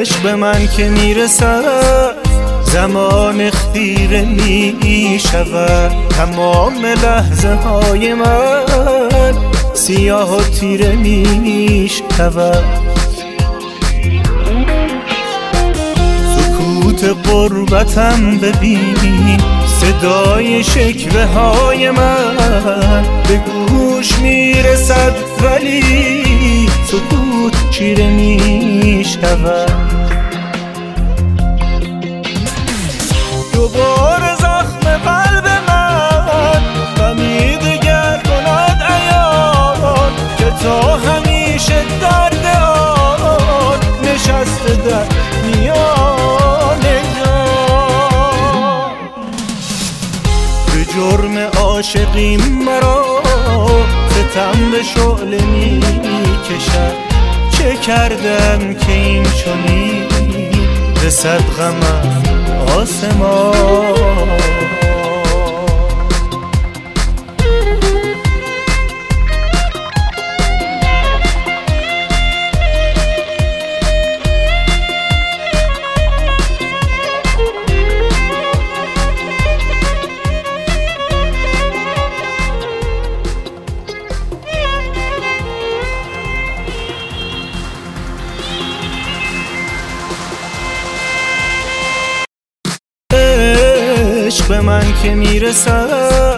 عشق به من که میرسد زمان خیره می شود، تمام لحظه های من سیاه و تیره می شود. سکوت غربتم ببین، صدای شکوه های من به گوش میرسد ولی سکوت چیره می شود. دوباره زخم قلب من غمی دگر کند عیان، که تا همیشه درد آن نشسته در میان جان. به جرم عاشقی مرا ستم به شعله می کشد، چه کردم که این چنین رسد غمم آسمان. عشق به من که میرسد